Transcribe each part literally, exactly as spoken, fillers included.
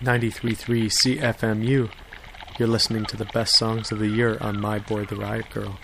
ninety-three point three C F M U. You're listening to the best songs of the year on My Boy the Riot Girl.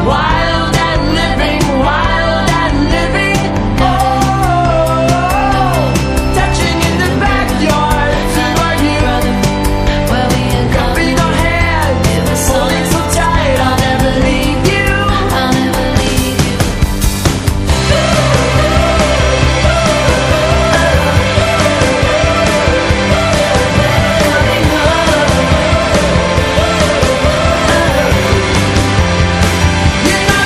wild and living, wild and living. Oh, touching in the backyards of our youth, where we had cupping our hands, holding so tight. I'll never leave you. I'll never leave you. Coming home. You're not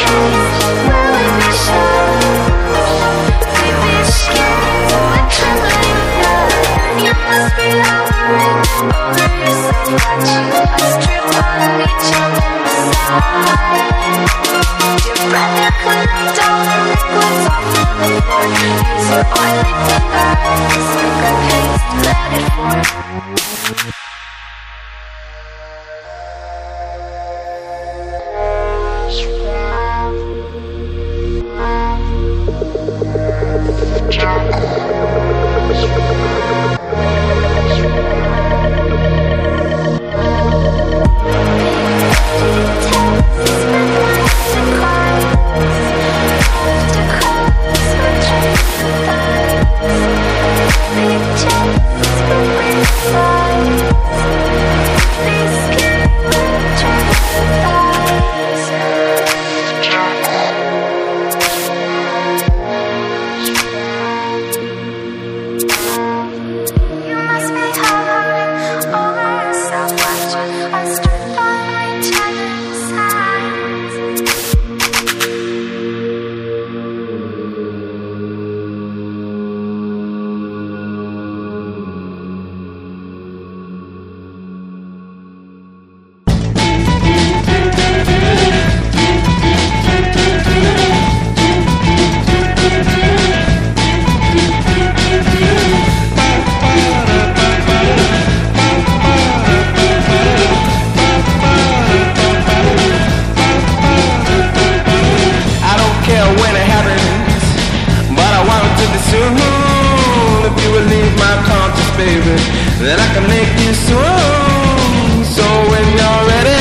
Then I can make you swoon. So when you're ready,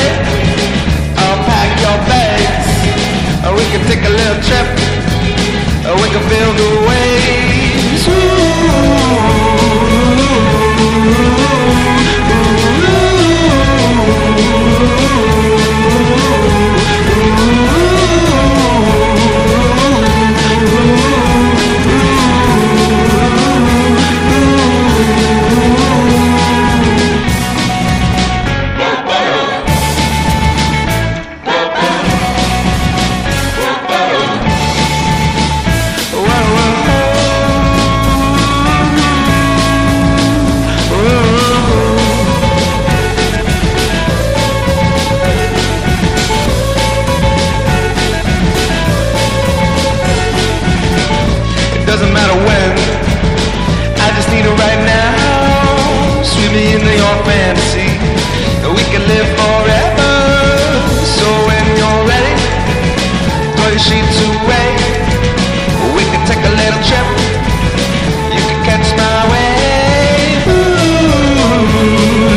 I'll pack your bags. Or we can take a little trip. Or we can feel the waves. Ooh. Doesn't matter when, I just need it right now. Sweep me into your fantasy, we can live forever. So when you're ready, throw your sheets away. We can take a little trip, you can catch my wave. Ooh.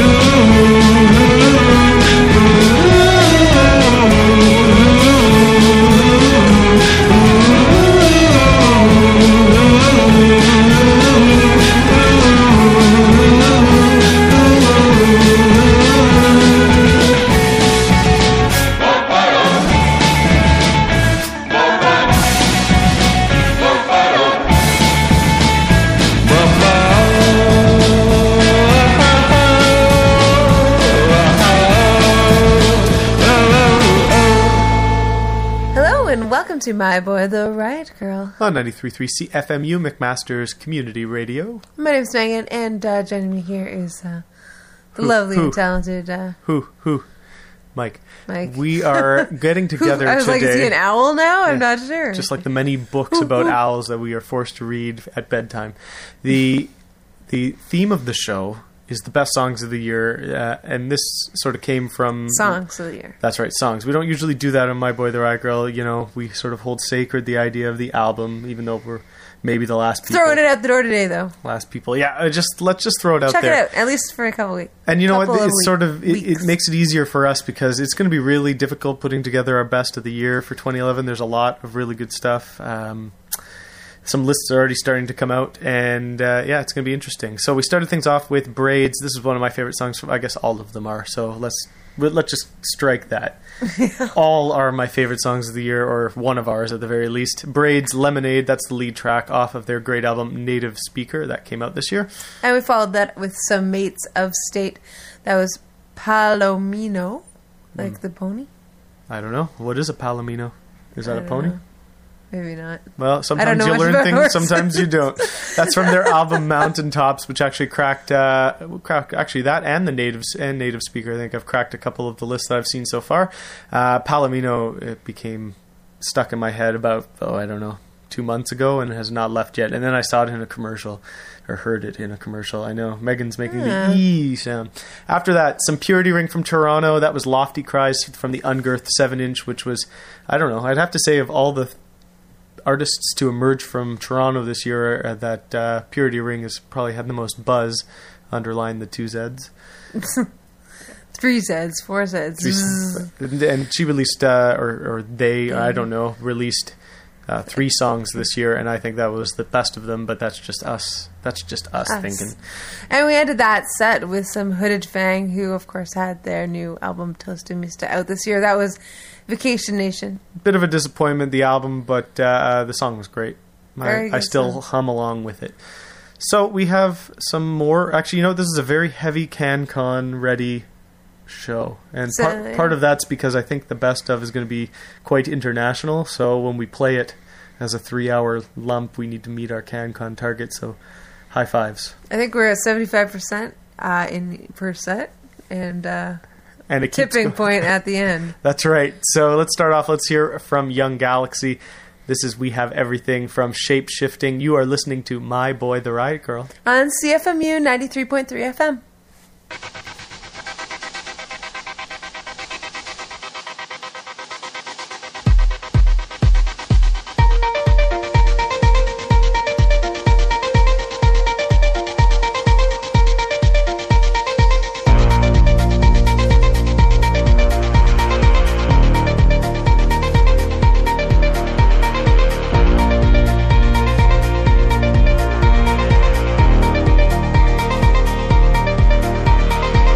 To My Boy the Riot Girl on ninety-three point three C F M U, McMaster's Community Radio. My name's Megan, and uh, joining me here is uh, the who, lovely who? and talented uh, Who? Who? Mike. Mike. We are getting together I was today. like, is he an owl now? I'm Yeah. not sure. Just like the many books about owls that we are forced to read at bedtime. The the theme of the show is the best songs of the year, uh, and this sort of came from... Songs of the year. That's right, songs. We don't usually do that on My Boy the Riot Girl. You know, we sort of hold sacred the idea of the album, even though we're maybe the last people. Throwing it out the door today, though. Last people. Yeah, uh, just let's just throw it out Check there. it out, at least for a couple weeks. And you know what? Couple It's of sort of it, weeks. it makes it easier for us because it's going to be really difficult putting together our best of the year for twenty eleven. There's a lot of really good stuff. Um, some lists are already starting to come out, and uh, yeah, it's going to be interesting. So we started things off with Braids. This is one of my favorite songs. From, I guess all of them are. So let's let's just strike that. All are my favorite songs of the year, or one of ours at the very least. Braids, Lemonade. That's the lead track off of their great album Native Speaker that came out this year. And we followed that with some Mates of State. That was Palomino, like Mm. the pony. I don't know. What is a palomino? Is that I a don't pony? know. Maybe not. Well, sometimes know you much learn about things, horses. sometimes you don't. That's from their album Mountaintops, which actually cracked, uh, cracked actually that and the natives and Native Speaker. I think I've cracked a couple of the lists that I've seen so far. Uh, Palomino, it became stuck in my head about, oh, I don't know, two months ago and has not left yet. And then I saw it in a commercial, or heard it in a commercial. I know Megan's making Yeah. the E sound. After that, some Purity Ring from Toronto. That was Lofty Cries from the Ungirth seven inch, which was, I don't know, I'd have to say of all the artists to emerge from Toronto this year, uh, that uh, Purity Ring has probably had the most buzz. Underline the two Zs. Three Zs, four Zs. Three, and she released, uh, or, or they, I don't know, released uh, three songs this year, and I think that was the best of them, but that's just us. That's just us, Us. thinking. And we ended that set with some Hooded Fang, who, of course, had their new album, Toast and Mista, out this year. That was Vacation Nation. Bit of a disappointment, the album, but uh, the song was great. Very I, good I still song. hum along with it. So we have some more. Actually, you know, this is a very heavy CanCon ready show, and So, part, yeah. part of that's because I think the best of is going to be quite international. So when we play it as a three-hour lump, we need to meet our CanCon target. So high fives. I think we're at seventy-five percent uh, in per set, and uh, And it keeps tipping go- point at the end. That's right. So let's start off. Let's hear from Young Galaxy. This is We Have Everything from Shape Shifting. You are listening to My Boy the Riot Girl. On C F M U ninety-three point three F M. Thank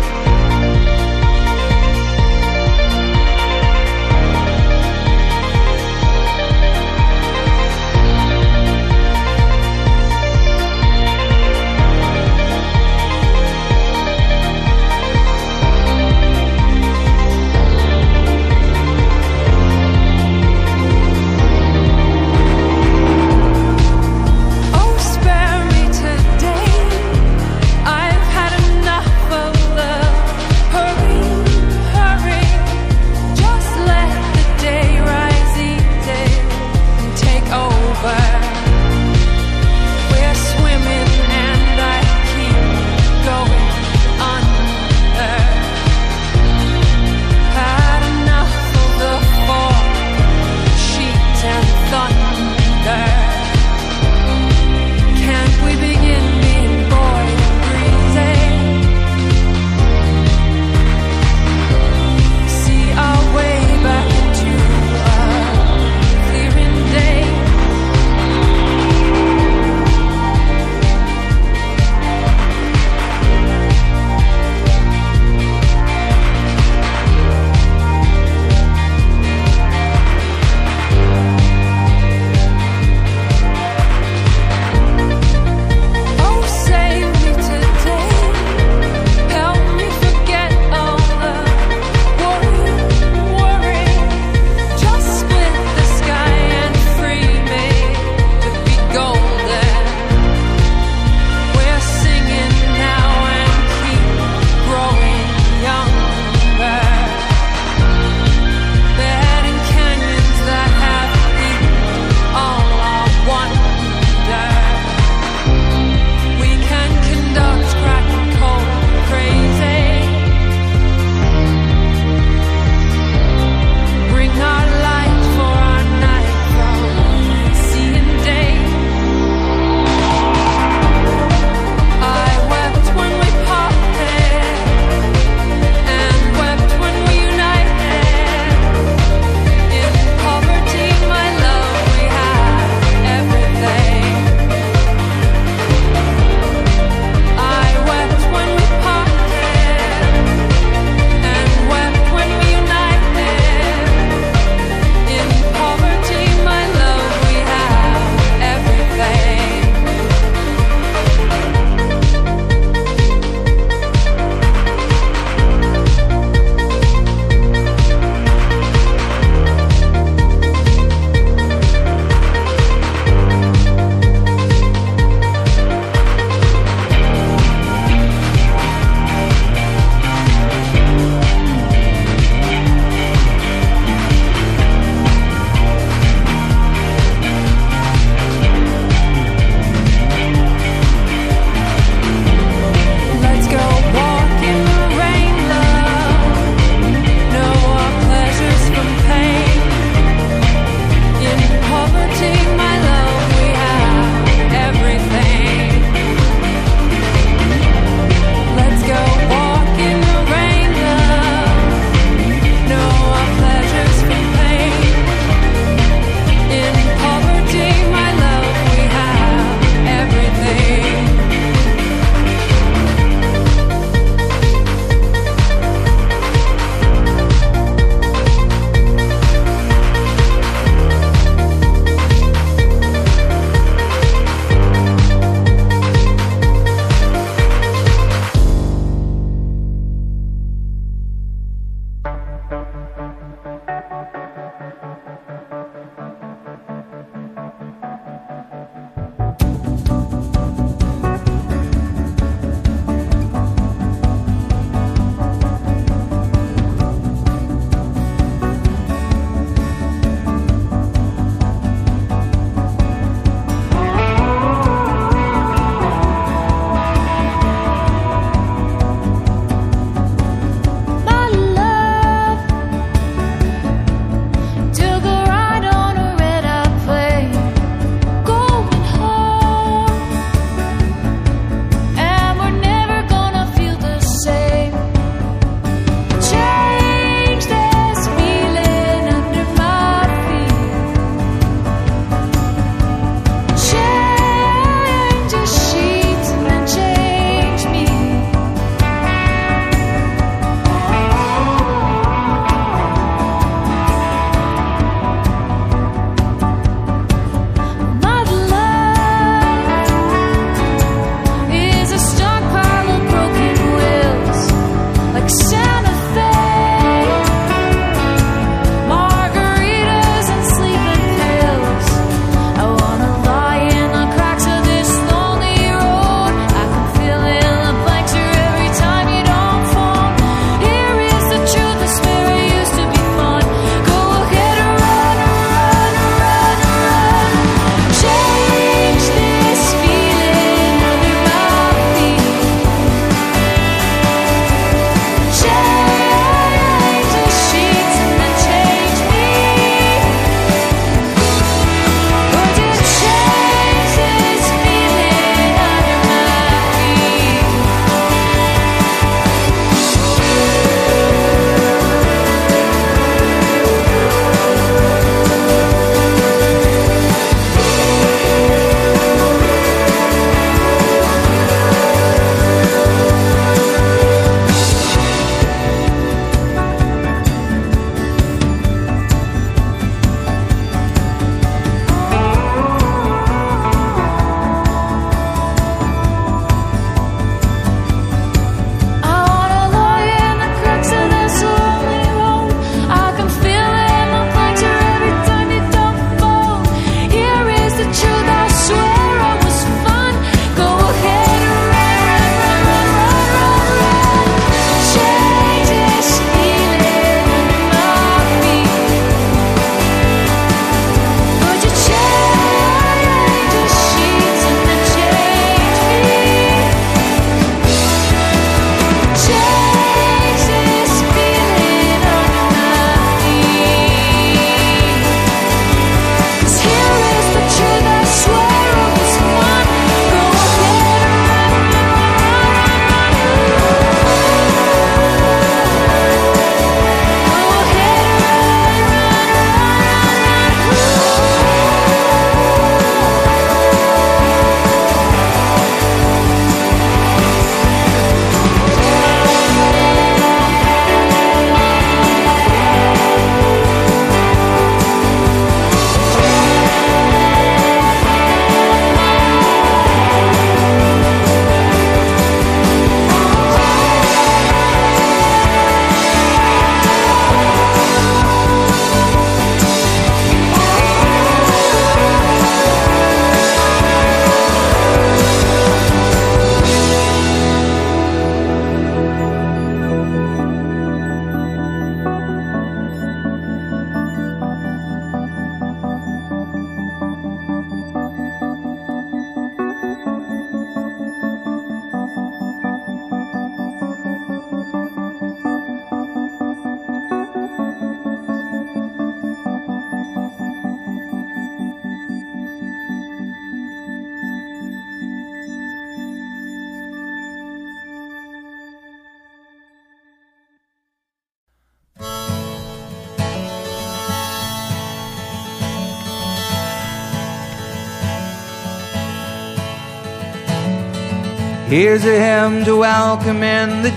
Here's a hymn to welcome in the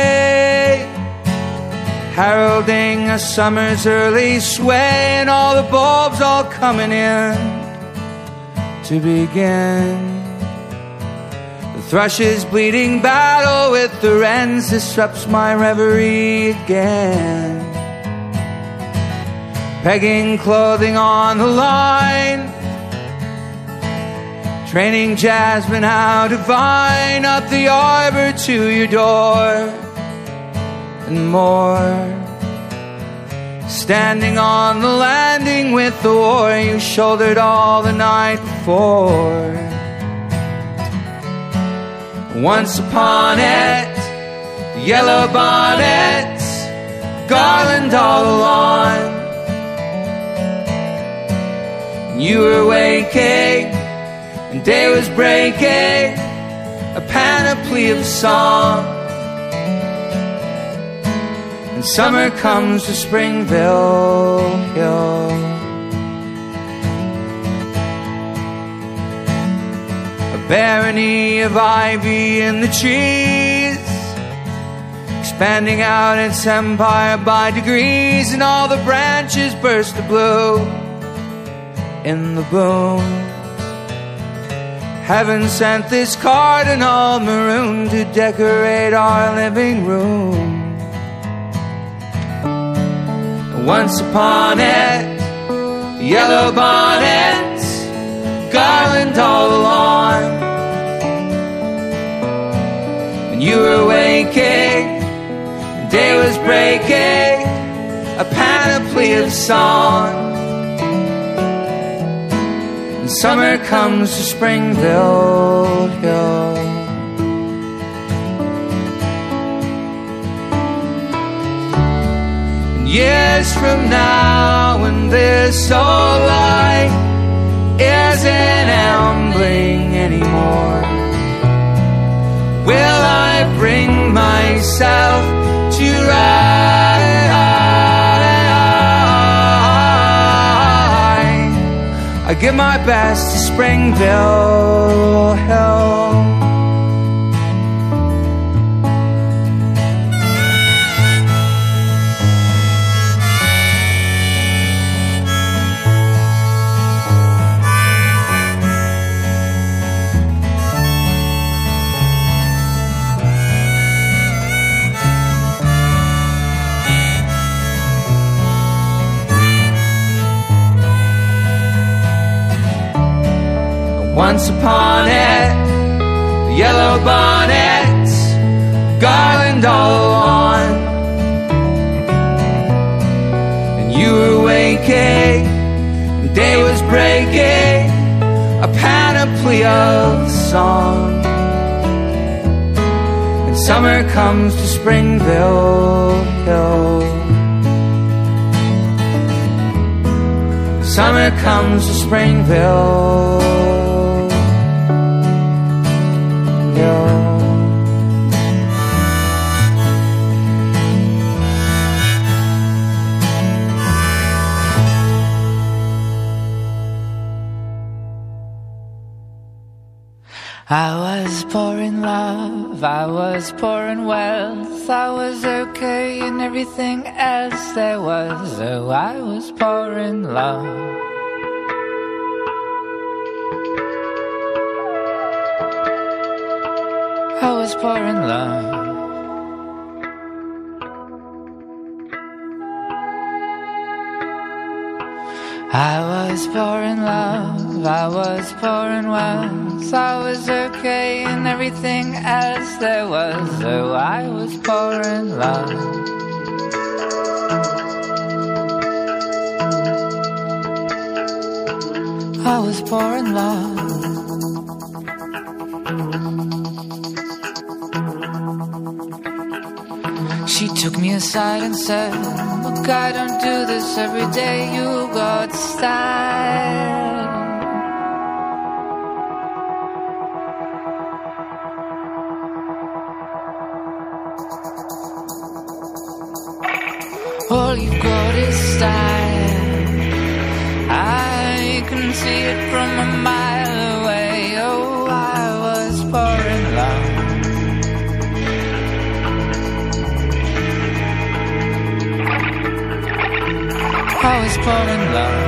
day, heralding a summer's early sway, and all the bulbs all coming in to begin. The thrush's bleeding battle with the wrens disrupts my reverie again. pegging clothing on the line, training Jasmine how to vine up the arbor to your door, and more. Standing on the landing with the war you shouldered all the night before. Once upon it, the yellow bonnets garland all the lawn. And you were waking and day was breaking, a panoply of song. And summer comes to Springville Hill. A barony of ivy in the trees, expanding out its empire by degrees, and all the branches burst to blue in the boom. Heaven sent this cardinal maroon to decorate our living room. Once upon it, the yellow bonnets garland all the lawn. And you were waking, and day was breaking, a panoply of song. And summer comes to Springville Hill. Years from now, when this old light isn't ambling anymore, will I bring myself to ride? I give my best to Springville Hill. Once upon it, the yellow bonnets garland all the lawn. And you were waking, and day was breaking, a panoply of song. And summer comes to Springville Hill. Summer comes to Springville Hill. I was poor in love, I was poor in wealth, I was okay in everything else there was. Oh, I was poor in love. I was poor in love. I was poor in love, I was poor in wealth, I was okay in everything else there was. Oh, I was poor in love. I was poor in love. She took me aside and said, look, I don't do this every day, you got style. All you got is style, I can see it from a mile away. Oh, I was poor in love. I was poor in love.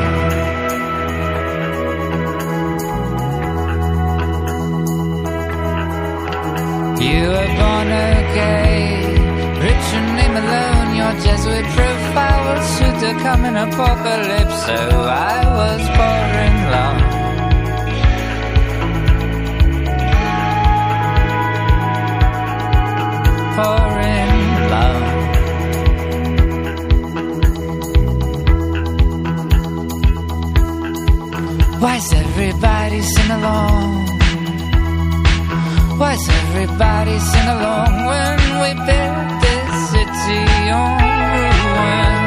You were born okay, rich and name alone. Your Jesuit profile will should there come an apocalypse? So I was pouring love. Pouring love. Why's everybody sing along? Why's everybody sing along when we build this city on ruins?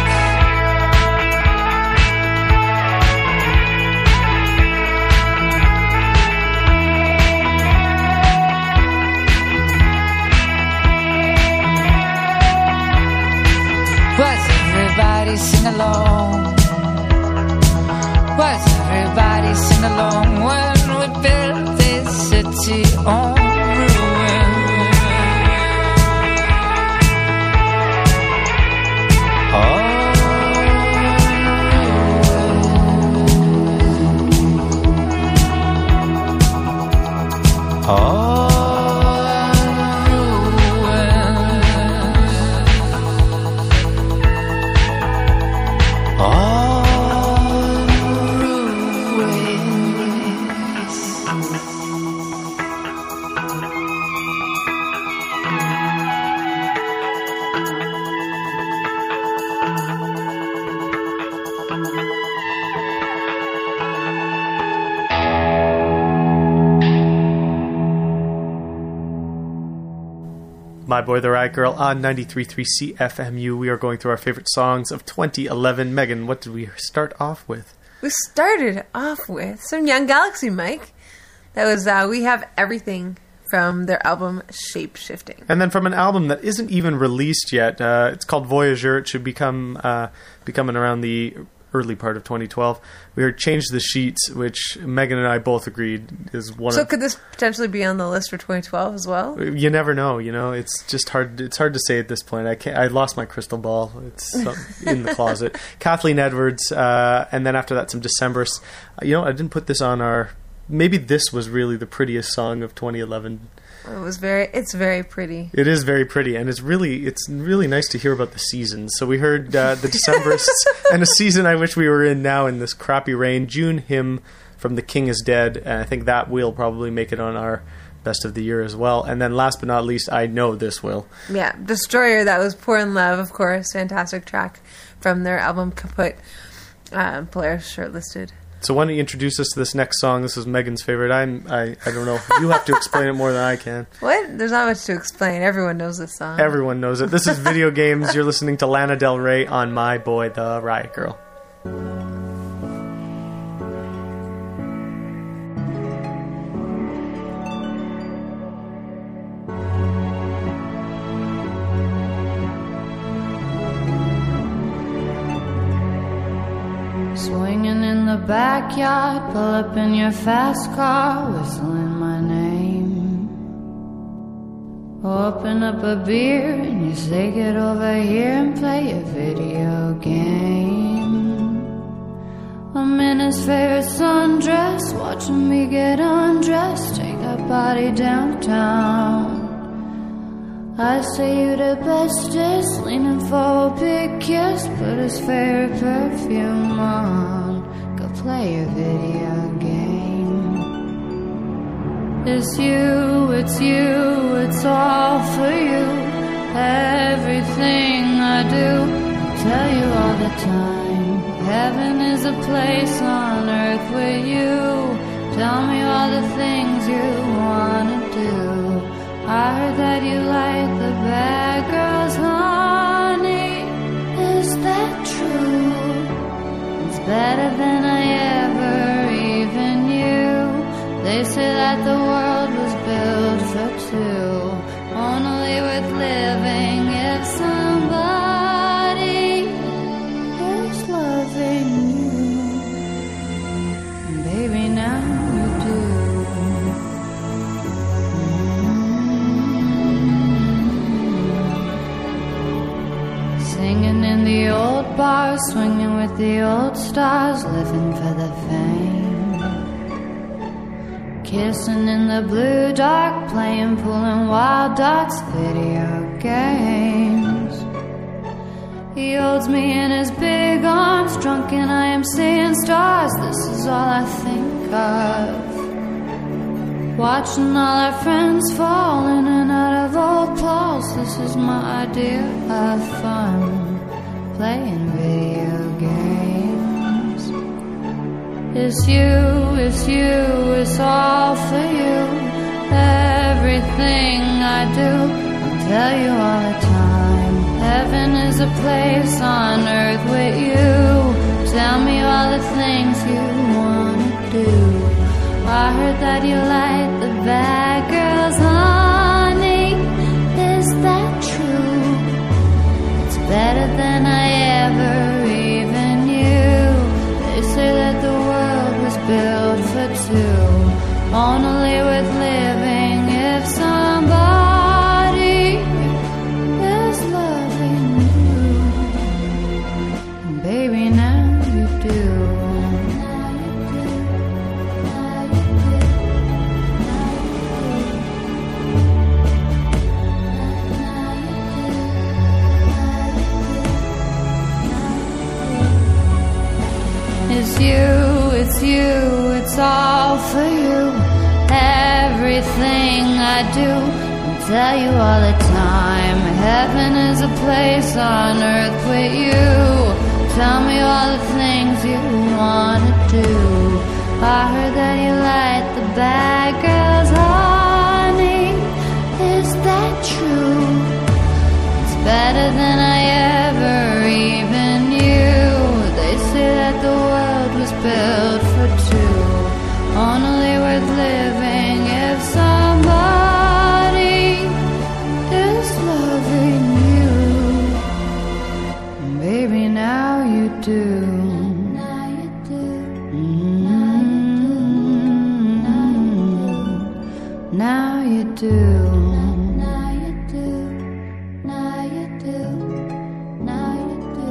Why's everybody sing along? Why's everybody sing along when we build this city on ruins? Oh. My Boy the Riot Girl on ninety-three point three C F M U. We are going through our favorite songs of twenty eleven. Megan, what did we start off with? We started off with some Young Galaxy, Mike. That was uh, We Have Everything from their album Shape Shifting. And then from an album that isn't even released yet. Uh, it's called Voyager. It should become uh, be coming around the early part of twenty twelve. We heard Change the Sheets, which Megan and I both agreed is one So of... could this potentially be on the list for twenty twelve as well? You never know, you know. It's just hard. It's hard to say at this point. I can't. I lost my crystal ball. It's in the closet. Kathleen Edwards, uh, and then after that, some Decemberists. You know, I didn't put this on our. Maybe this was really the prettiest song of twenty eleven. It was very. It's very pretty. It is very pretty, and it's really it's really nice to hear about the seasons. So we heard uh, the Decemberists and a season I wish we were in now in this crappy rain. June Hymn from The King Is Dead, and I think that will probably make it on our best of the year as well. And then last but not least, I know this will. Yeah, Destroyer. That was Pouring Love, of course. Fantastic track from their album Kaput. Uh, Polaris shortlisted. So why don't you introduce us to this next song? This is Megan's favorite. I'm, I, I don't know. You have to explain it more than I can. What? There's not much to explain. Everyone knows this song. Everyone knows it. This is Video Games. You're listening to Lana Del Rey on My Boy, the Riot Girl. Swinging in the backyard, pull up in your fast car, whistling my name. Open up a beer and you say get over here and play a video game. I'm in his favorite sundress, watching me get undressed, take that body downtown. I say you the bestest, leaning for a big kiss, put his favorite perfume on, go play a video game. It's you, it's you, it's all for you. Everything I do, I tell you all the time. Heaven is a place on earth with you. Tell me all the things you wanna do. I heard that you like the bad girls, honey. Is that true? It's better than I ever even knew. They say that the world was built for two, only worth living if somebody is loving you. Baby, now you do. Singing in the old bars, swinging with the old stars, living for the fame. Kissing in the blue dark, playing pool and wild dots, video games. He holds me in his big arms, drunk and I am seeing stars. This is all I think of. Watching all our friends fall in and out of old clothes. This is my idea of fun, playing video games. It's you, it's you, it's all for you. Everything I do, I'll tell you all the time. Heaven is a place on earth with you. Tell me all the things you wanna do. I heard that you like the bad girls, honey. Is that true? It's better than I ever even knew. They say that the world was built for two, only with living if somebody is loving you. And baby, now you do. It's you, it's you, it's all for you. Everything I do, I'll tell you all the time. Heaven is a place on earth with you. Tell me all the things you wanna do. I heard that you like the bad girls, honey. Is that true? It's better than I ever even knew. They say that the world was built for two, only worth living if somebody is loving you. And baby, now you do. Now you do. Mm-hmm. Now you do. Now you do. Now you do. Now you do.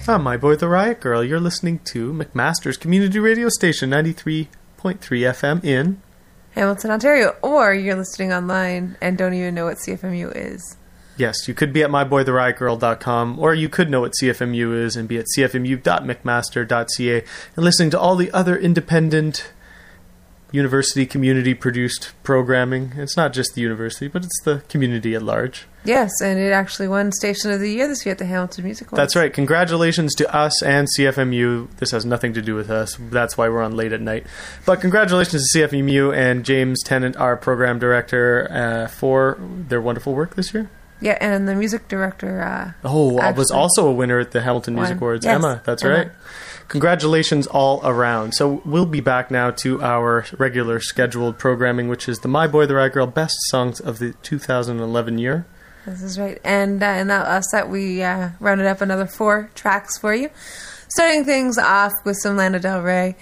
I'm my boy, the Riot Girl. You're listening to McMaster's Community Radio Station, ninety-three point three F M in Hamilton, Ontario. Or you're listening online and don't even know what C F M U is. Yes, you could be at my boy the riot girl dot com, or you could know what C F M U is and be at c f m u dot mcmaster dot c a and listening to all the other independent university community-produced programming. It's not just the university, but it's the community at large. Yes, and it actually won Station of the Year this year at the Hamilton Music Awards. That's right. Congratulations to us and C F M U. This has nothing to do with us. That's why we're on late at night. But congratulations to C F M U and James Tennant, our program director, uh, for their wonderful work this year. Yeah, and the music director... Uh, oh, I was also a winner at the Hamilton Music won. Awards. Yes, Emma, that's Emma. right. Congratulations all around. So we'll be back now to our regular scheduled programming, which is the My Boy the Riot Girl Best Songs of the two thousand eleven year. This is right. And uh, in that uh, set, we uh, rounded up another four tracks for you. Starting things off with some Lana Del Rey.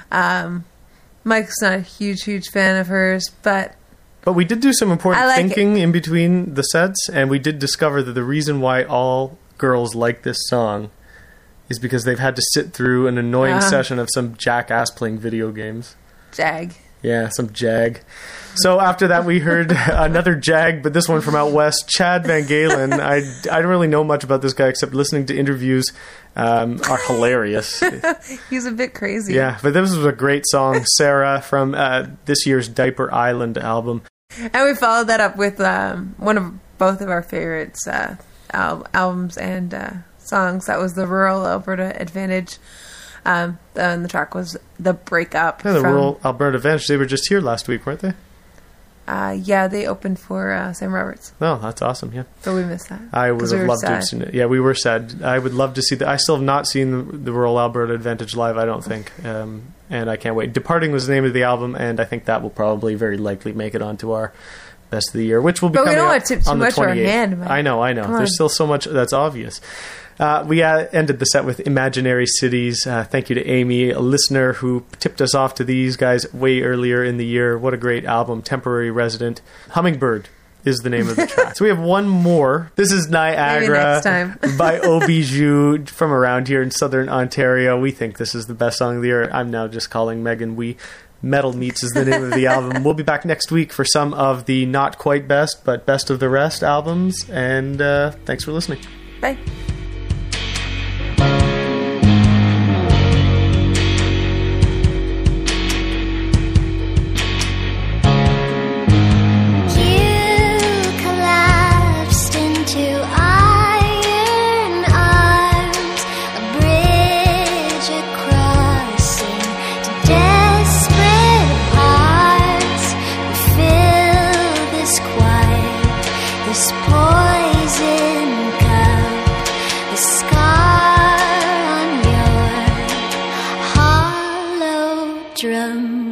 Um, Mike's not a huge, huge fan of hers, but... But we did do some important like thinking it. in between the sets, and we did discover that the reason why all girls like this song is because they've had to sit through an annoying uh, session of some jackass playing video games. Jag. Yeah, some Jag. So after that, we heard another Jag, but this one from out west, Chad Van Galen. I, I don't really know much about this guy except listening to interviews um, are hilarious. He's a bit crazy. Yeah, but this was a great song, Sarah, from uh, this year's Diaper Island album. And we followed that up with um, one of both of our favorites uh, al- albums and uh, songs. That was the Rural Alberta Advantage. Um, and the track was The Breakup. Yeah, the from, Rural Alberta Advantage. They were just here last week, weren't they? Uh, yeah, they opened for uh, Sam Roberts. Oh, that's awesome, yeah. But we missed that. I would have we loved sad. to have seen it. Yeah, we were sad. I would love to see that. I still have not seen the, the Rural Alberta Advantage live, I don't think. Um, and I can't wait. Departing was the name of the album, and I think that will probably very likely make it onto our Best of the Year, which will be but coming we don't up want to tip too on the much our twenty-eighth. hand, man. I know, I know. Come There's on. still so much that's obvious. Uh, we uh, ended the set with Imaginary Cities. Uh, thank you to Amy, a listener who tipped us off to these guys way earlier in the year. What a great album. Temporary Resident. Hummingbird is the name of the track. So we have one more. This is Niagara by Obiju from around here in southern Ontario. We think this is the best song of the year. I'm now just calling Megan we. Metal Meats is the name of the album. We'll be back next week for some of the not quite best, but best of the rest albums. And uh, thanks for listening. Bye. Drum.